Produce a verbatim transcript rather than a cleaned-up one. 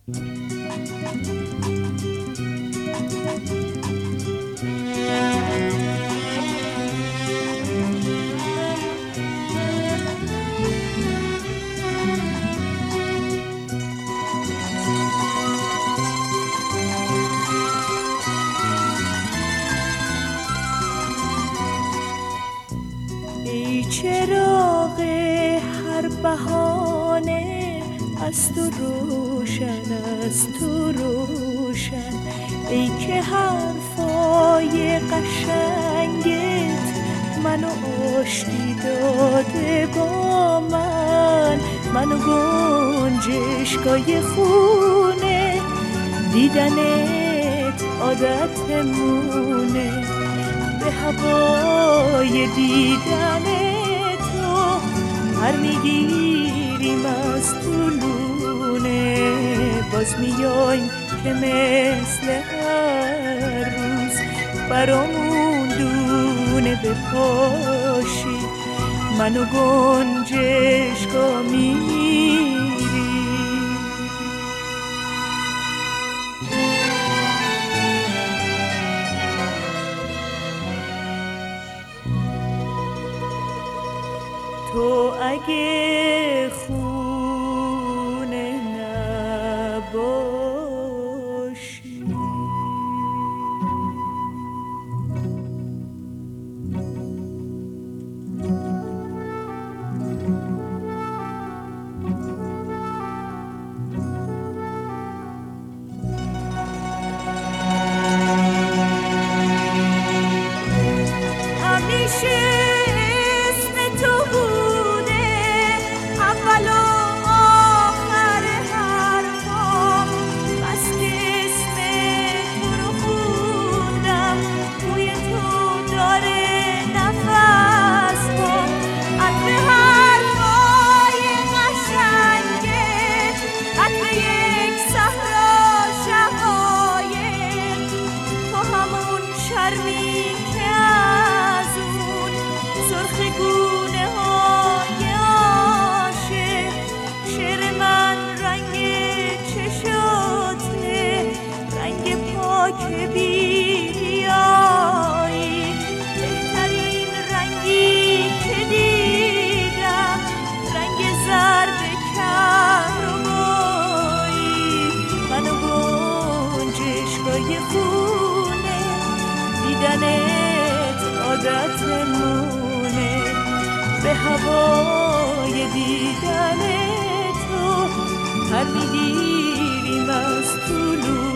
ای چراغ هر بهانه از تو روشن، از تو روشن، ای که حرفای قشنگت منو آشتی داده با من، منو گنجشگاه خونه، دیدنت عادتمونه، به هوای دیدن تو هر میگیریم از طولونه، باز میایم که مثل هر روز برامون دونه بپاشی، منو گنجشگاه میری. تو اگه خونه نباشی، همیشه که بیایی بهترین رنگی که دیدم، رنگ زرد کهربایی، منو گنجشگاه خونه، دیدنت عادتمونه، به هوای دیدن تو هر میگیریم از طولو